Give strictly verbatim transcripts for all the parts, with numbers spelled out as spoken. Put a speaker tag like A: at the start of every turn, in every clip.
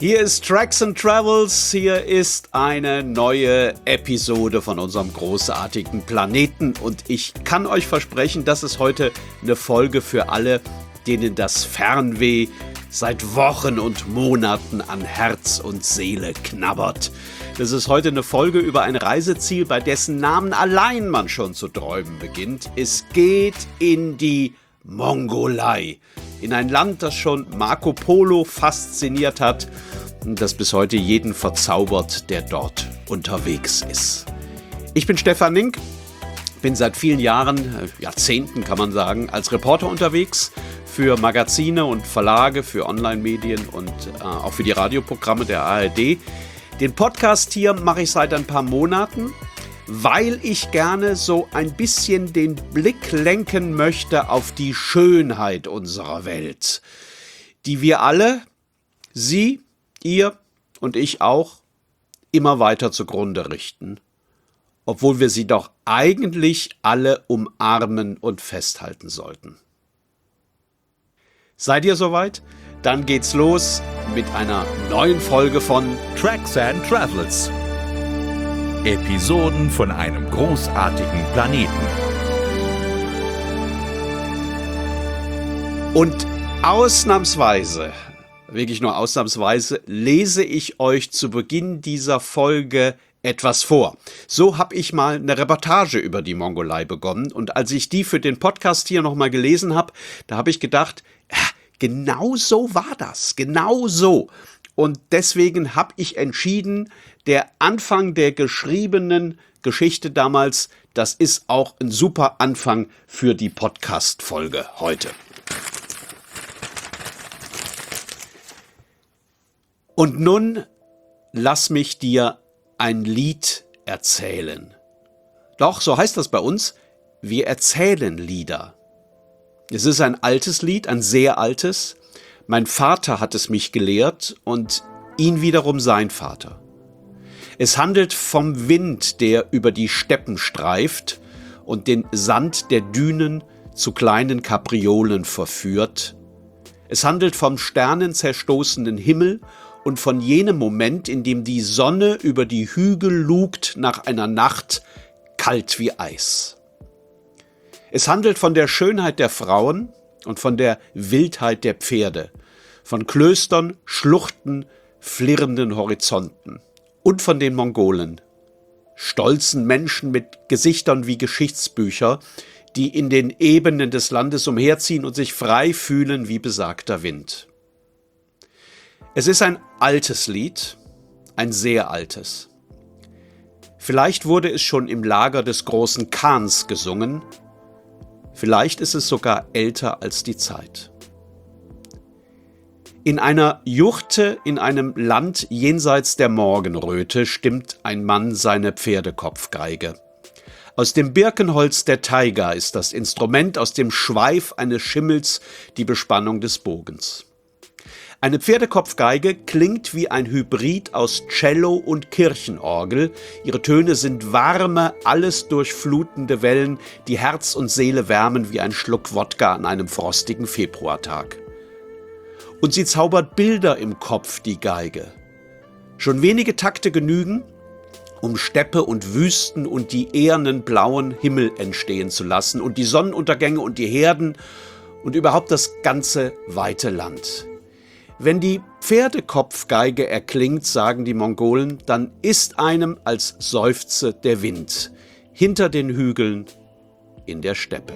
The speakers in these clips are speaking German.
A: Hier ist Tracks and Travels, hier ist eine neue Episode von unserem großartigen Planeten und ich kann euch versprechen, das ist heute eine Folge für alle, denen das Fernweh seit Wochen und Monaten an Herz und Seele knabbert. Das ist heute eine Folge über ein Reiseziel, bei dessen Namen allein man schon zu träumen beginnt. Es geht in die Mongolei, in ein Land, das schon Marco Polo fasziniert hat und das bis heute jeden verzaubert, der dort unterwegs ist. Ich bin Stefan Nink, bin seit vielen Jahren, Jahrzehnten kann man sagen, als Reporter unterwegs für Magazine und Verlage, für Online-Medien und äh, auch für die Radioprogramme der A R D. Den Podcast hier mache ich seit ein paar Monaten, weil ich gerne so ein bisschen den Blick lenken möchte auf die Schönheit unserer Welt, die wir alle, Sie, ihr und ich auch, immer weiter zugrunde richten, obwohl wir sie doch eigentlich alle umarmen und festhalten sollten. Seid ihr soweit? Dann geht's los mit einer neuen Folge von
B: Tracks and Travels. Episoden von einem großartigen Planeten.
A: Und ausnahmsweise, wirklich nur ausnahmsweise, lese ich euch zu Beginn dieser Folge etwas vor. So habe ich mal eine Reportage über die Mongolei begonnen und als ich die für den Podcast hier nochmal gelesen habe, da habe ich gedacht, ja, genau so war das, genau so. Und deswegen habe ich entschieden, der Anfang der geschriebenen Geschichte damals, das ist auch ein super Anfang für die Podcast-Folge heute. Und nun lass mich dir ein Lied erzählen. Doch, so heißt das bei uns, wir erzählen Lieder. Es ist ein altes Lied, ein sehr altes. Mein Vater hat es mich gelehrt und ihn wiederum sein Vater. Es handelt vom Wind, der über die Steppen streift und den Sand der Dünen zu kleinen Kapriolen verführt. Es handelt vom sternenzerstoßenen Himmel und von jenem Moment, in dem die Sonne über die Hügel lugt nach einer Nacht, kalt wie Eis. Es handelt von der Schönheit der Frauen und von der Wildheit der Pferde, von Klöstern, Schluchten, flirrenden Horizonten und von den Mongolen, stolzen Menschen mit Gesichtern wie Geschichtsbücher, die in den Ebenen des Landes umherziehen und sich frei fühlen wie besagter Wind. Es ist ein altes Lied, ein sehr altes. Vielleicht wurde es schon im Lager des großen Khans gesungen, vielleicht ist es sogar älter als die Zeit. In einer Juchte in einem Land jenseits der Morgenröte stimmt ein Mann seine Pferdekopfgeige. Aus dem Birkenholz der Taiga ist das Instrument, aus dem Schweif eines Schimmels die Bespannung des Bogens. Eine Pferdekopfgeige klingt wie ein Hybrid aus Cello und Kirchenorgel. Ihre Töne sind warme, alles durchflutende Wellen, die Herz und Seele wärmen wie ein Schluck Wodka an einem frostigen Februartag. Und sie zaubert Bilder im Kopf, die Geige. Schon wenige Takte genügen, um Steppe und Wüsten und die ehernen blauen Himmel entstehen zu lassen und die Sonnenuntergänge und die Herden und überhaupt das ganze weite Land. Wenn die Pferdekopfgeige erklingt, sagen die Mongolen, dann ist einem, als seufze der Wind, hinter den Hügeln in der Steppe.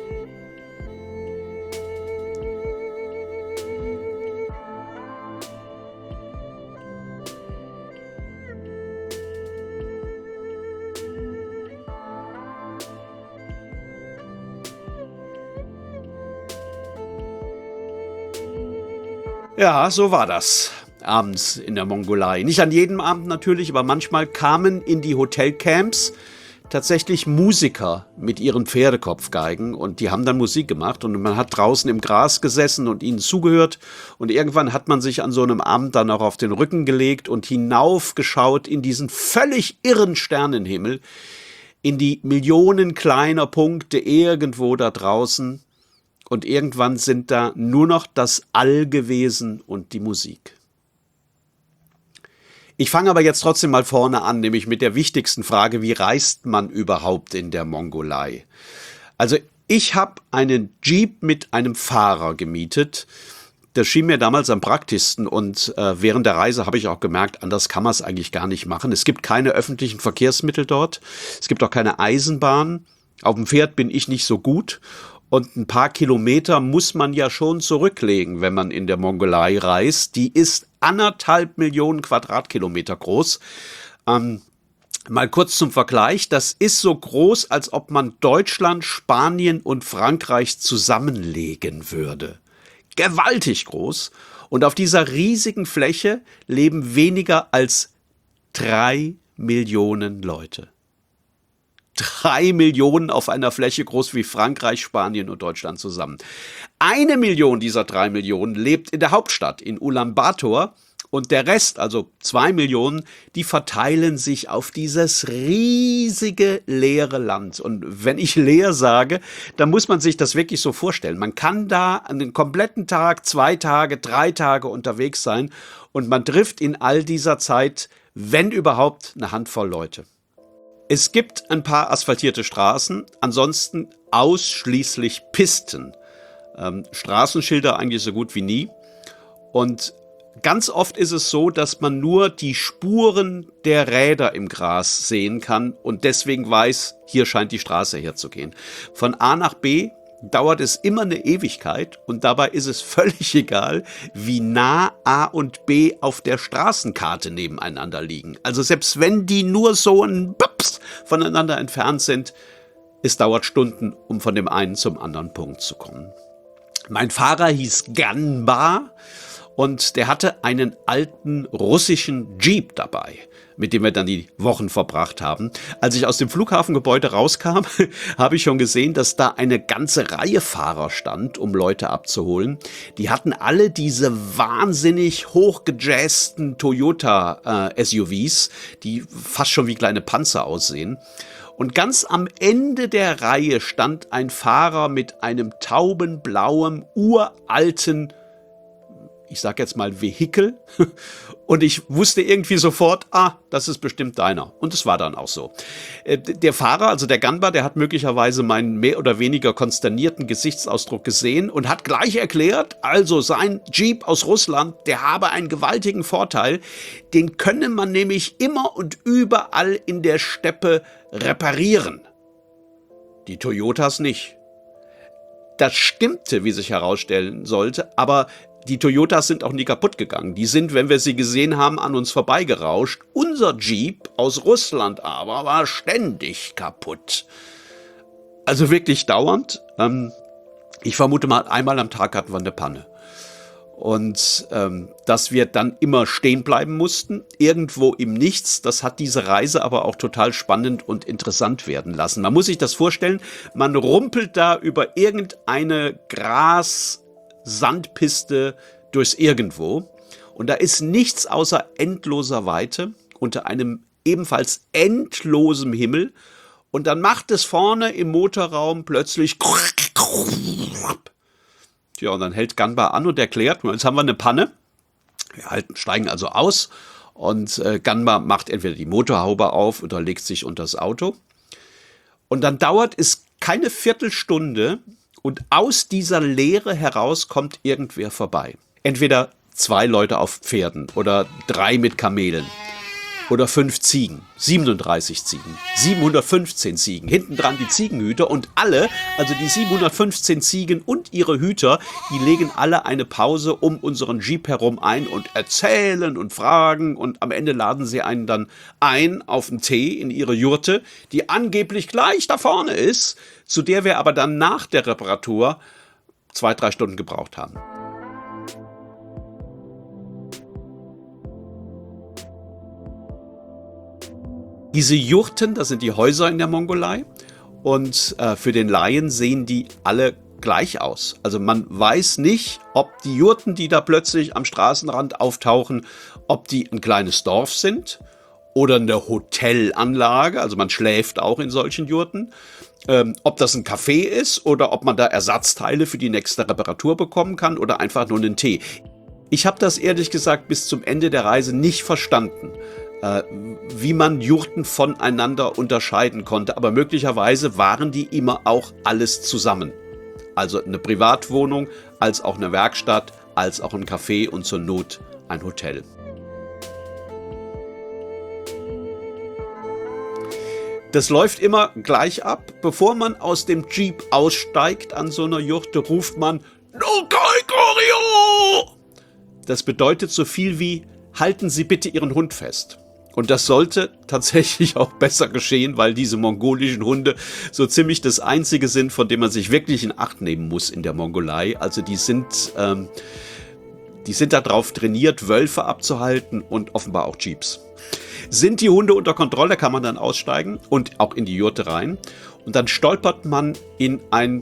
A: Ja, so war das abends in der Mongolei. Nicht an jedem Abend natürlich, aber manchmal kamen in die Hotelcamps tatsächlich Musiker mit ihren Pferdekopfgeigen und die haben dann Musik gemacht und man hat draußen im Gras gesessen und ihnen zugehört und irgendwann hat man sich an so einem Abend dann auch auf den Rücken gelegt und hinaufgeschaut in diesen völlig irren Sternenhimmel, in die Millionen kleiner Punkte irgendwo da draußen. Und irgendwann sind da nur noch das All gewesen und die Musik. Ich fange aber jetzt trotzdem mal vorne an, nämlich mit der wichtigsten Frage, wie reist man überhaupt in der Mongolei? Also ich habe einen Jeep mit einem Fahrer gemietet. Das schien mir damals am praktischsten und äh, während der Reise habe ich auch gemerkt, anders kann man es eigentlich gar nicht machen. Es gibt keine öffentlichen Verkehrsmittel dort, es gibt auch keine Eisenbahn. Auf dem Pferd bin ich nicht so gut. Und ein paar Kilometer muss man ja schon zurücklegen, wenn man in der Mongolei reist. Die ist anderthalb Millionen Quadratkilometer groß. Ähm, mal kurz zum Vergleich. Das ist so groß, als ob man Deutschland, Spanien und Frankreich zusammenlegen würde. Gewaltig groß. Und auf dieser riesigen Fläche leben weniger als drei Millionen Leute. Drei Millionen auf einer Fläche groß wie Frankreich, Spanien und Deutschland zusammen. Eine Million dieser drei Millionen lebt in der Hauptstadt, in Ulaanbaatar. Und der Rest, also zwei Millionen, die verteilen sich auf dieses riesige leere Land. Und wenn ich leer sage, dann muss man sich das wirklich so vorstellen. Man kann da einen kompletten Tag, zwei Tage, drei Tage unterwegs sein und man trifft in all dieser Zeit, wenn überhaupt, eine Handvoll Leute. Es gibt ein paar asphaltierte Straßen, ansonsten ausschließlich Pisten. Ähm, Straßenschilder eigentlich so gut wie nie. Und ganz oft ist es so, dass man nur die Spuren der Räder im Gras sehen kann und deswegen weiß, hier scheint die Straße herzugehen. Von A nach B dauert es immer eine Ewigkeit und dabei ist es völlig egal, wie nah A und B auf der Straßenkarte nebeneinander liegen. Also selbst wenn die nur so ein Bups voneinander entfernt sind, es dauert Stunden, um von dem einen zum anderen Punkt zu kommen. Mein Fahrer hieß Ganba. Und der hatte einen alten russischen Jeep dabei, mit dem wir dann die Wochen verbracht haben. Als ich aus dem Flughafengebäude rauskam, habe ich schon gesehen, dass da eine ganze Reihe Fahrer stand, um Leute abzuholen. Die hatten alle diese wahnsinnig hochgejazzten Toyota äh, S U Vs, die fast schon wie kleine Panzer aussehen. Und ganz am Ende der Reihe stand ein Fahrer mit einem taubenblauen, uralten, ich sag jetzt mal Vehikel, und ich wusste irgendwie sofort, ah, das ist bestimmt deiner. Und es war dann auch so. Der Fahrer, also der Ganba, der hat möglicherweise meinen mehr oder weniger konsternierten Gesichtsausdruck gesehen und hat gleich erklärt, also sein Jeep aus Russland, der habe einen gewaltigen Vorteil, den könne man nämlich immer und überall in der Steppe reparieren. Die Toyotas nicht. Das stimmte, wie sich herausstellen sollte, aber die Toyotas sind auch nie kaputt gegangen. Die sind, wenn wir sie gesehen haben, an uns vorbeigerauscht. Unser Jeep aus Russland aber war ständig kaputt. Also wirklich dauernd. Ähm, ich vermute mal, einmal am Tag hatten wir eine Panne. Und ähm, dass wir dann immer stehen bleiben mussten, irgendwo im Nichts, das hat diese Reise aber auch total spannend und interessant werden lassen. Man muss sich das vorstellen, man rumpelt da über irgendeine Gras- Sandpiste durchs Irgendwo und da ist nichts außer endloser Weite unter einem ebenfalls endlosen Himmel und dann macht es vorne im Motorraum plötzlich ja, und dann hält Ganba an und erklärt, jetzt haben wir eine Panne, wir halten, steigen also aus und äh, Ganba macht entweder die Motorhaube auf oder legt sich unter das Auto und dann dauert es keine Viertelstunde. Und aus dieser Leere heraus kommt irgendwer vorbei. Entweder zwei Leute auf Pferden oder drei mit Kamelen oder fünf Ziegen, siebenunddreißig Ziegen, siebenhundertfünfzehn Ziegen, hinten dran die Ziegenhüter und alle, also die siebenhundertfünfzehn Ziegen und ihre Hüter, die legen alle eine Pause um unseren Jeep herum ein und erzählen und fragen und am Ende laden sie einen dann ein auf einen Tee in ihre Jurte, die angeblich gleich da vorne ist, zu der wir aber dann nach der Reparatur zwei, drei Stunden gebraucht haben. Diese Jurten, das sind die Häuser in der Mongolei und äh, für den Laien sehen die alle gleich aus. Also man weiß nicht, ob die Jurten, die da plötzlich am Straßenrand auftauchen, ob die ein kleines Dorf sind oder eine Hotelanlage, also man schläft auch in solchen Jurten, ähm, ob das ein Café ist oder ob man da Ersatzteile für die nächste Reparatur bekommen kann oder einfach nur einen Tee. Ich habe das ehrlich gesagt bis zum Ende der Reise nicht verstanden, äh, wie man Jurten voneinander unterscheiden konnte. Aber möglicherweise waren die immer auch alles zusammen. Also eine Privatwohnung, als auch eine Werkstatt, als auch ein Café und zur Not ein Hotel. Das läuft immer gleich ab. Bevor man aus dem Jeep aussteigt an so einer Jurte, ruft man "No Kai Corio!" Das bedeutet so viel wie "Halten Sie bitte Ihren Hund fest." Und das sollte tatsächlich auch besser geschehen, weil diese mongolischen Hunde so ziemlich das Einzige sind, von dem man sich wirklich in Acht nehmen muss in der Mongolei. Also die sind, ähm, die sind darauf trainiert, Wölfe abzuhalten und offenbar auch Jeeps. Sind die Hunde unter Kontrolle, kann man dann aussteigen und auch in die Jurte rein. Und dann stolpert man in ein,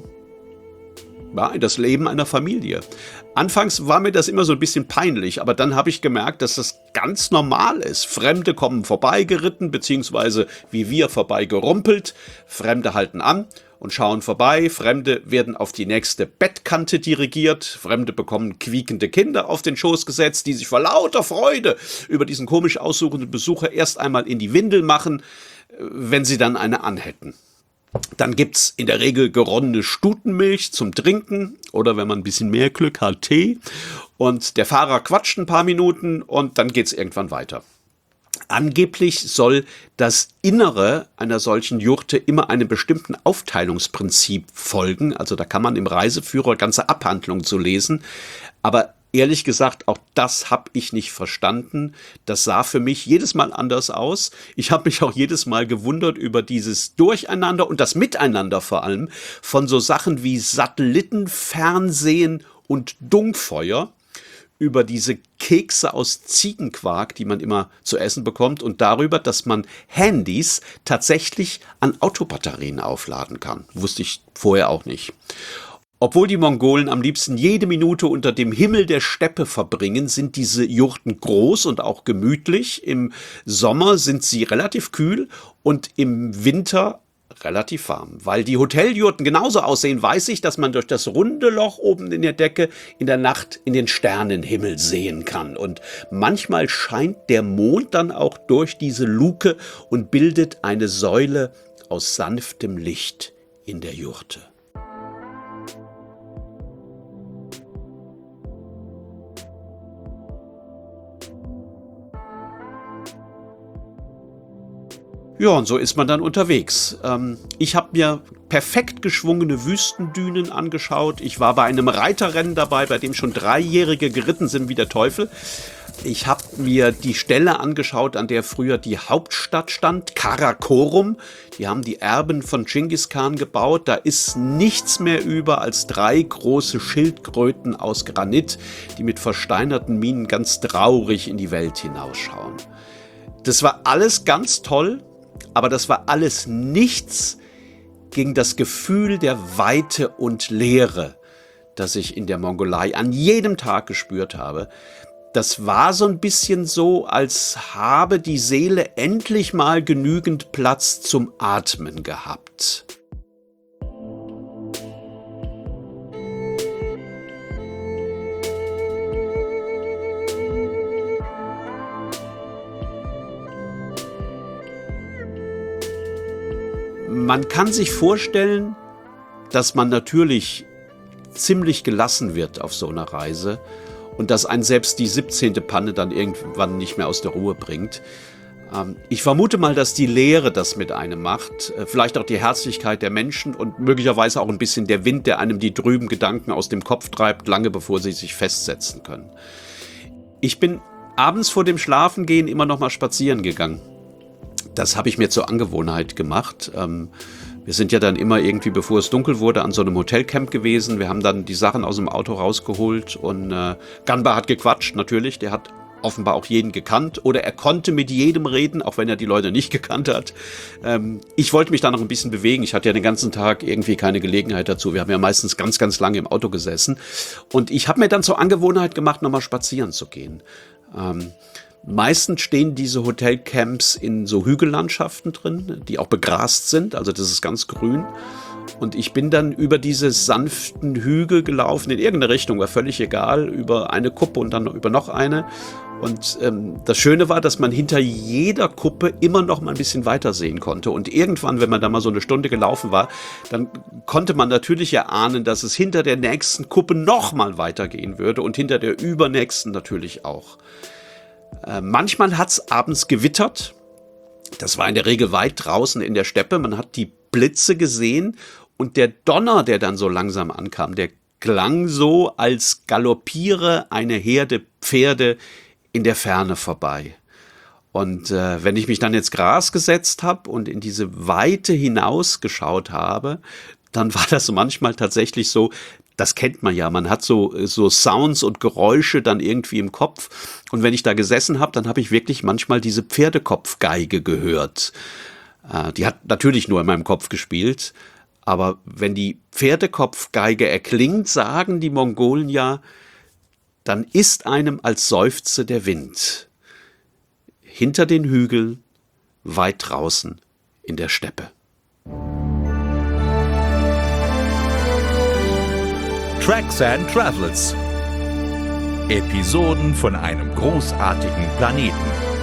A: ja, in das Leben einer Familie. Anfangs war mir das immer so ein bisschen peinlich, aber dann habe ich gemerkt, dass das ganz normal ist. Fremde kommen vorbeigeritten, beziehungsweise wie wir vorbeigerumpelt. Fremde halten an und schauen vorbei. Fremde werden auf die nächste Bettkante dirigiert. Fremde bekommen quiekende Kinder auf den Schoß gesetzt, die sich vor lauter Freude über diesen komisch aussuchenden Besucher erst einmal in die Windel machen, wenn sie dann eine anhätten. Dann gibt's in der Regel geronnene Stutenmilch zum Trinken oder wenn man ein bisschen mehr Glück hat, Tee. Und der Fahrer quatscht ein paar Minuten und dann geht's irgendwann weiter. Angeblich soll das Innere einer solchen Jurte immer einem bestimmten Aufteilungsprinzip folgen. Also da kann man im Reiseführer ganze Abhandlungen zu lesen. Aber ehrlich gesagt, auch das habe ich nicht verstanden. Das sah für mich jedes Mal anders aus. Ich habe mich auch jedes Mal gewundert über dieses Durcheinander und das Miteinander vor allem von so Sachen wie Satellitenfernsehen und Dungfeuer, über diese Kekse aus Ziegenquark, die man immer zu essen bekommt und darüber, dass man Handys tatsächlich an Autobatterien aufladen kann. Wusste ich vorher auch nicht. Obwohl die Mongolen am liebsten jede Minute unter dem Himmel der Steppe verbringen, sind diese Jurten groß und auch gemütlich. Im Sommer sind sie relativ kühl und im Winter relativ warm. Weil die Hoteljurten genauso aussehen, weiß ich, dass man durch das runde Loch oben in der Decke in der Nacht in den Sternenhimmel sehen kann. Und manchmal scheint der Mond dann auch durch diese Luke und bildet eine Säule aus sanftem Licht in der Jurte. Ja, und so ist man dann unterwegs. Ähm, ich habe mir perfekt geschwungene Wüstendünen angeschaut. Ich war bei einem Reiterrennen dabei, bei dem schon Dreijährige geritten sind wie der Teufel. Ich habe mir die Stelle angeschaut, an der früher die Hauptstadt stand, Karakorum. Die haben die Erben von Genghis Khan gebaut. Da ist nichts mehr über als drei große Schildkröten aus Granit, die mit versteinerten Mienen ganz traurig in die Welt hinausschauen. Das war alles ganz toll. Aber das war alles nichts gegen das Gefühl der Weite und Leere, das ich in der Mongolei an jedem Tag gespürt habe. Das war so ein bisschen so, als habe die Seele endlich mal genügend Platz zum Atmen gehabt. Man kann sich vorstellen, dass man natürlich ziemlich gelassen wird auf so einer Reise und dass einen selbst die siebzehnte Panne dann irgendwann nicht mehr aus der Ruhe bringt. Ähm, ich vermute mal, dass die Leere das mit einem macht, äh, vielleicht auch die Herzlichkeit der Menschen und möglicherweise auch ein bisschen der Wind, der einem die trüben Gedanken aus dem Kopf treibt, lange bevor sie sich festsetzen können. Ich bin abends vor dem Schlafengehen immer noch mal spazieren gegangen. Das habe ich mir zur Angewohnheit gemacht. Ähm, wir sind ja dann immer irgendwie, bevor es dunkel wurde, an so einem Hotelcamp gewesen. Wir haben dann die Sachen aus dem Auto rausgeholt und äh, Ganba hat gequatscht, natürlich. Der hat offenbar auch jeden gekannt oder er konnte mit jedem reden, auch wenn er die Leute nicht gekannt hat. Ähm, ich wollte mich da noch ein bisschen bewegen. Ich hatte ja den ganzen Tag irgendwie keine Gelegenheit dazu. Wir haben ja meistens ganz, ganz lange im Auto gesessen. Und ich habe mir dann zur Angewohnheit gemacht, nochmal spazieren zu gehen. Ähm, Meistens stehen diese Hotelcamps in so Hügellandschaften drin, die auch begrast sind, also das ist ganz grün. Und ich bin dann über diese sanften Hügel gelaufen, in irgendeine Richtung, war völlig egal, über eine Kuppe und dann über noch eine. Und ähm, das Schöne war, dass man hinter jeder Kuppe immer noch mal ein bisschen weiter sehen konnte. Und irgendwann, wenn man da mal so eine Stunde gelaufen war, dann konnte man natürlich erahnen, dass es hinter der nächsten Kuppe noch mal weitergehen würde und hinter der übernächsten natürlich auch. Äh, manchmal hat es abends gewittert. Das war in der Regel weit draußen in der Steppe. Man hat die Blitze gesehen und der Donner, der dann so langsam ankam, der klang so, als galoppiere eine Herde Pferde in der Ferne vorbei. Und äh, wenn ich mich dann ins Gras gesetzt habe und in diese Weite hinausgeschaut habe, dann war das manchmal tatsächlich so, das kennt man ja, man hat so, so Sounds und Geräusche dann irgendwie im Kopf. Und wenn ich da gesessen habe, dann habe ich wirklich manchmal diese Pferdekopfgeige gehört. Äh, die hat natürlich nur in meinem Kopf gespielt. Aber wenn die Pferdekopfgeige erklingt, sagen die Mongolen ja, dann ist einem als Seufze der Wind. Hinter den Hügeln, weit draußen in der Steppe.
B: Tracks and Travels. Episoden von einem großartigen Planeten.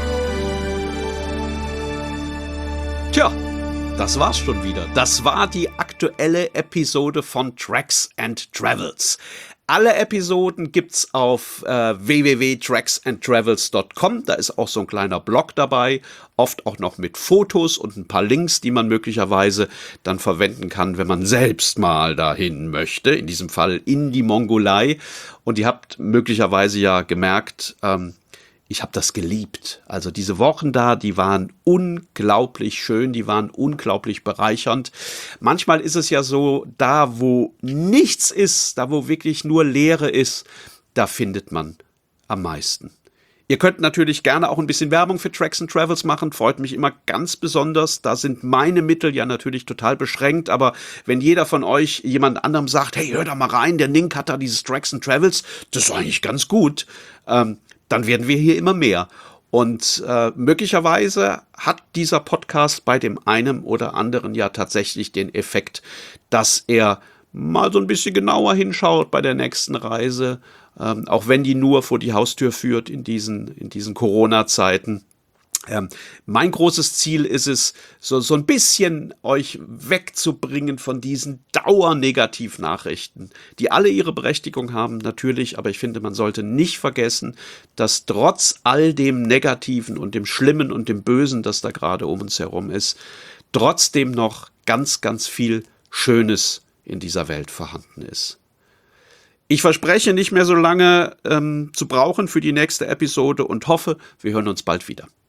A: Tja, das war's schon wieder. Das war die aktuelle Episode von Tracks and Travels. Alle Episoden gibt's auf äh, w w w punkt tracks and travels punkt com. Da ist auch so ein kleiner Blog dabei, oft auch noch mit Fotos und ein paar Links, die man möglicherweise dann verwenden kann, wenn man selbst mal dahin möchte. In diesem Fall in die Mongolei. Und ihr habt möglicherweise ja gemerkt, ähm, ich habe das geliebt. Also diese Wochen da, die waren unglaublich schön, die waren unglaublich bereichernd. Manchmal ist es ja so, da wo nichts ist, da wo wirklich nur Leere ist, da findet man am meisten. Ihr könnt natürlich gerne auch ein bisschen Werbung für Tracks and Travels machen, freut mich immer ganz besonders. Da sind meine Mittel ja natürlich total beschränkt, aber wenn jeder von euch jemand anderem sagt, hey, hör da mal rein, der Nink hat da dieses Tracks and Travels, das ist eigentlich ganz gut, ähm, dann werden wir hier immer mehr. Und äh, möglicherweise hat dieser Podcast bei dem einen oder anderen ja tatsächlich den Effekt, dass er mal so ein bisschen genauer hinschaut bei der nächsten Reise, ähm, auch wenn die nur vor die Haustür führt in diesen, in diesen Corona-Zeiten. Ähm, mein großes Ziel ist es, so, so ein bisschen euch wegzubringen von diesen Dauernegativnachrichten, die alle ihre Berechtigung haben, natürlich, aber ich finde, man sollte nicht vergessen, dass trotz all dem Negativen und dem Schlimmen und dem Bösen, das da gerade um uns herum ist, trotzdem noch ganz, ganz viel Schönes in dieser Welt vorhanden ist. Ich verspreche, nicht mehr so lange ähm, zu brauchen für die nächste Episode und hoffe, wir hören uns bald wieder.